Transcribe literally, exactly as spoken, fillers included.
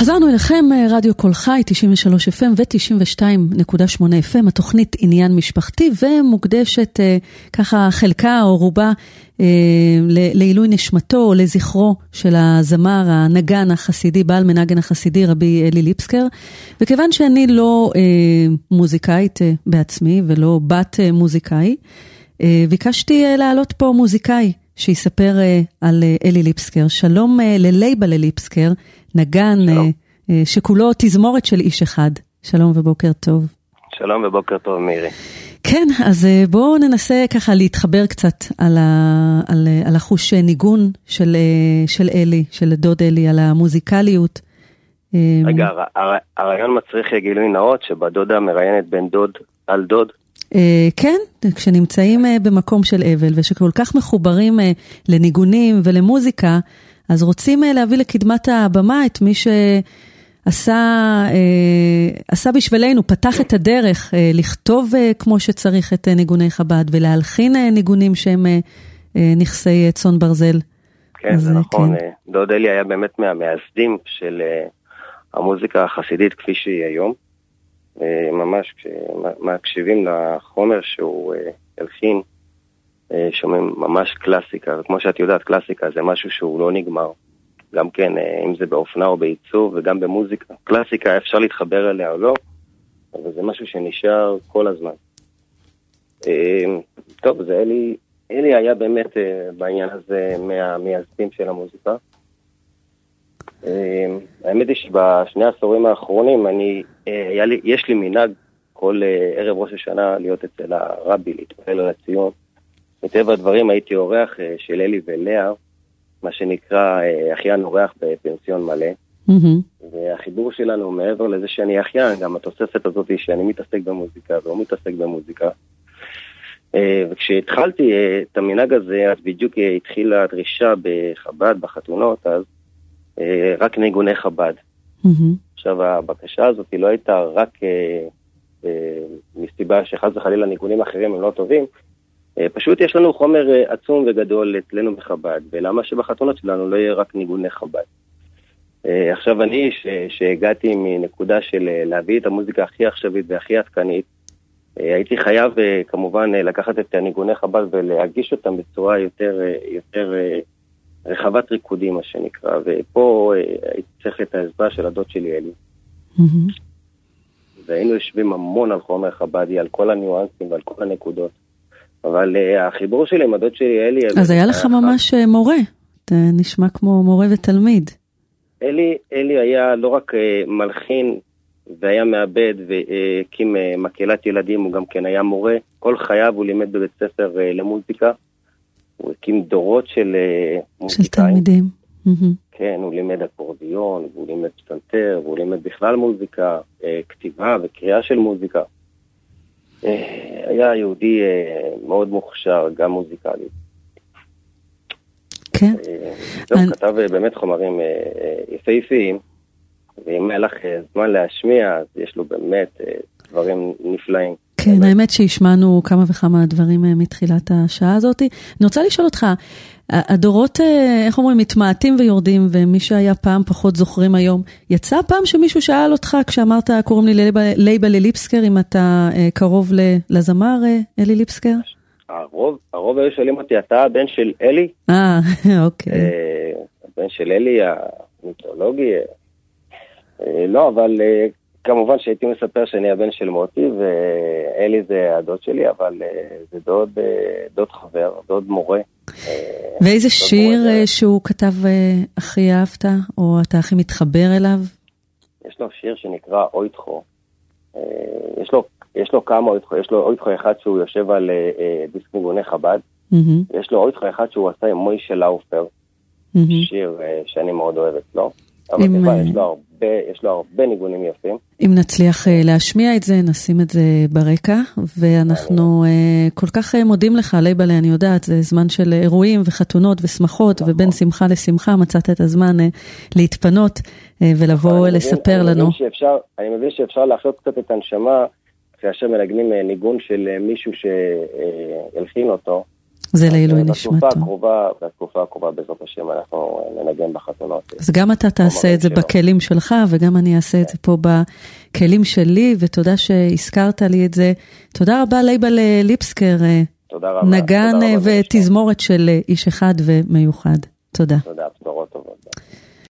חזרנו אליכם, רדיו קול חי, תשעים ושלוש אף אם ו-תשעים ושתיים נקודה שמונה אף אם, התוכנית עניין משפחתי, ומוקדשת ככה חלקה או רובה לעילוי נשמתו או לזכרו של הזמר, הנגן החסידי, בעל מנגן החסידי, רבי אלי ליפסקר. וכיוון שאני לא מוזיקאית בעצמי ולא בת מוזיקאי, ביקשתי להעלות פה מוזיקאי שיספר על אלי ליפסקר. שלום ללייבל ליפסקר, נגן שכולו תזמורת של איש אחד. שלום ובוקר טוב. שלום ובוקר טוב מירי. כן, אז בואו ננסה ככה להתחבר קצת על, ה, על, על החוש ניגון של, של אלי, של דוד אלי, על המוזיקליות. רגע, הר, הרעיון מצריך גילוי נאות שבדודה מראיינת בין דוד על דוד. כן, כשנמצאים במקום של אבל ושכל כך מחוברים לניגונים ולמוזיקה, אז רוצים להביא לקדמת הבמה את מי שעשה עשה בשבילנו, פתח את הדרך לכתוב כמו שצריך את ניגוני חב"ד ולהלחין ניגונים שהם נכסי צאן ברזל. כן, זה נכון. דוד אלי היה באמת מהמייסדים של המוזיקה החסידית כפי שהיא היום. ממש כשמקשיבים לחומר שהוא הלחין, שומעים ממש קלאסיקה, וכמו שאת יודעת, קלאסיקה זה משהו שהוא לא נגמר, גם כן, אם זה באופנה או בעיצוב, וגם במוזיקה. קלאסיקה אפשר להתחבר אליה או לא, אבל זה משהו שנשאר כל הזמן. טוב, זה אלי, אלי היה באמת בעניין הזה מהמייסדים של המוזיקה. האמת היא שבשני העשורים האחרונים, אני, לי, יש לי מנהג כל ערב ראש השנה להיות אצל הרבי, להתפעל על הציון. מטבע הדברים הייתי אורח של אלי ולאה, מה שנקרא אחיין אורח בפנסיון מלא. Mm-hmm. והחיבור שלנו מעבר לזה שאני אחיין, גם התוספת הזאת היא שאני מתעסק במוזיקה והוא מתעסק במוזיקה. וכשהתחלתי את המנהג הזה, אז בדיוק התחילה הדרישה בחב"ד, בחתונות, אז רק ניגוני חב"ד. Mm-hmm. עכשיו הבקשה הזאת היא לא הייתה רק מסיבה שחס וחלילה ניגונים אחרים הם לא טובים, פשוט יש לנו חומר עצום וגדול אצלנו בחב"ד, ולמה שבחתונות שלנו לא יהיה רק ניגוני חב"ד. עכשיו אני, שהגעתי מנקודה של להביא את המוזיקה הכי עכשווית והכי עדכנית, הייתי חייב כמובן לקחת את ניגוני חב"ד ולהגיש אותם בצורה יותר, יותר רחבת ריקודים, מה שנקרא, ופה הייתי צריך את העזרה של הדוד שלי אלי. Mm-hmm. והיינו יושבים המון על חומר חב"די, על כל הניואנסים ועל כל הנקודות. אבל uh, החיבור שלי עם הדוד שלי, אלי... אז היה לך ממש אחד... מורה, אתה נשמע כמו מורה ותלמיד. אלי, אלי היה לא רק uh, מלחין, והיה מעבד, והקים uh, מקהלת ילדים, הוא גם כן היה מורה. כל חייו הוא לימד בבית ספר uh, למוזיקה. הוא הקים דורות של uh, מוזיקאים. של תלמידים. כן, הוא לימד אקורדיון, והוא לימד פסנתר, והוא לימד בכלל מוזיקה, uh, כתיבה וקריאה של מוזיקה. היה יהודי מאוד מוכשר, גם מוזיקלי. כן. זהו, כתב באמת חומרים יפהפיים, ואם היה לך זמן להשמיע, אז יש לו באמת דברים נפלאים. כן, האמת שהשמענו כמה וכמה דברים מתחילת השעה הזאת. אני רוצה לשאול אותך, הדורות, איך אומרים, מתמעטים ויורדים, ומי שהיה פעם פחות זוכרים היום, יצא פעם שמישהו שאל אותך, כשאמרת, קוראים לי לייבל ליפסקר, אם אתה קרוב לזמר אלי ליפסקר? הרוב, הרוב היו שואלים אותי, אתה הבן של אלי? אה, אוקיי. הבן של אלי, המיתולוגי? לא, אבל... כמובן שהייתי מספר שאני הבן של מוטי, ואלי זה הדוד שלי, אבל זה דוד, דוד חבר, דוד מורה. ואיזה שיר מורה שהוא כתב הכי אהבת, או אתה הכי מתחבר אליו? יש לו שיר שנקרא אויתחו. יש לו, יש לו כמה אויתחו, יש לו אויתחו אחד שהוא יושב על דיסק ניגוני חב"ד, mm-hmm. יש לו אויתחו אחד שהוא עשה עם מוישה לאופר, mm-hmm. שיר שאני מאוד אוהבת לו. אבל עם... בכלל, יש לו הרבה, יש לו הרבה ניגונים יפים. אם נצליח להשמיע את זה, נשים את זה ברקע, ואנחנו כל כך מודים לך, לייבל, אני יודעת, זה זמן של אירועים וחתונות ושמחות, ובין שמחה לשמחה מצאת את הזמן להתפנות ולבוא לספר לנו. אני מבין שאפשר להחיות קצת את הנשמה, כאשר מנגנים ניגון של מישהו שהלחין אותו. זה לעילוי נשמתו. בתקופה הקרובה, בתקופה הקרובה בעזרת השם אנחנו ננגן בחתונות. אז גם אתה תעשה את זה בכלים שלך, וגם אני אעשה את זה פה בכלים שלי, ותודה שהזכרת לי את זה. תודה רבה לייבל ליפסקר, נגן ותזמורת של איש אחד ומיוחד. תודה. תודה.